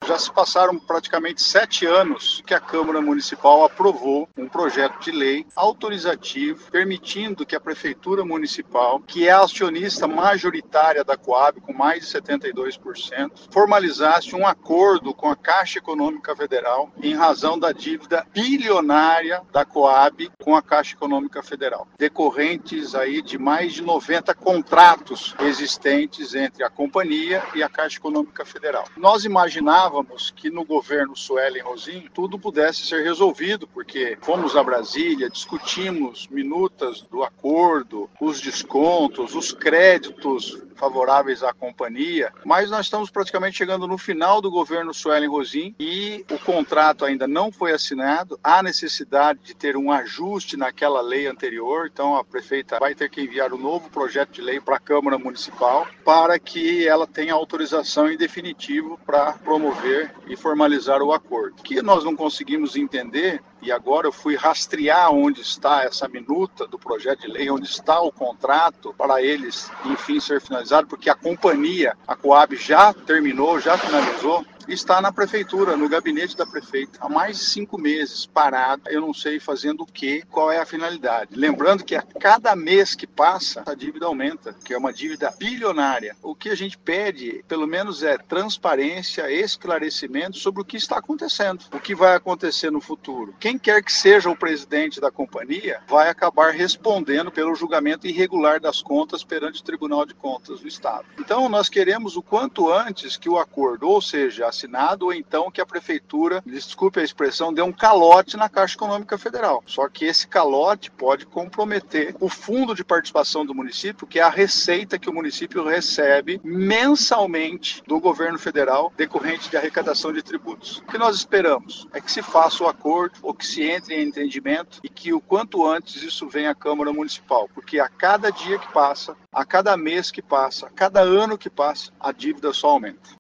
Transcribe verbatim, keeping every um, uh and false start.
Já se passaram praticamente sete anos que a Câmara Municipal aprovou um projeto de lei autorizativo permitindo que a Prefeitura Municipal, que é a acionista majoritária da Coab, com mais de setenta e dois por cento, formalizasse um acordo com a Caixa Econômica Federal em razão da dívida bilionária da Coab com a Caixa Econômica Federal, decorrentes aí de mais de noventa contratos existentes entre a companhia e a Caixa Econômica Federal. Nós imaginávamos que no governo Suelen Rosim tudo pudesse ser resolvido, porque fomos a Brasília, discutimos minutas do acordo, os descontos, os créditos favoráveis à companhia, mas nós estamos praticamente chegando no final do governo Suelen Rosim e o contrato ainda não foi assinado. Há necessidade de ter um ajuste naquela lei anterior, então a prefeita vai ter que enviar um novo projeto de lei para a Câmara Municipal para que ela tenha autorização em definitivo para promover e formalizar o acordo. O que nós não conseguimos entender, e agora eu fui rastrear onde está essa minuta do projeto de lei, onde está o contrato para eles, enfim, ser finalizado, porque a companhia, a Coab, já terminou, já finalizou, está na prefeitura, no gabinete da prefeita, há mais de cinco meses, parado. Eu não sei fazendo o quê, qual é a finalidade. Lembrando que a cada mês que passa, a dívida aumenta, que é uma dívida bilionária. O que a gente pede, pelo menos, é transparência, esclarecimento sobre o que está acontecendo, o que vai acontecer no futuro. Quem quer que seja o presidente da companhia vai acabar respondendo pelo julgamento irregular das contas perante o Tribunal de Contas do Estado. Então, nós queremos o quanto antes que o acordo, ou seja, assinado, ou então que a prefeitura, desculpe a expressão, dê um calote na Caixa Econômica Federal. Só que esse calote pode comprometer o fundo de participação do município, que é a receita que o município recebe mensalmente do governo federal decorrente de arrecadação de tributos. O que nós esperamos é que se faça o acordo, ou que se entre em entendimento e que o quanto antes isso venha à Câmara Municipal, porque a cada dia que passa, a cada mês que passa, a cada ano que passa, a dívida só aumenta.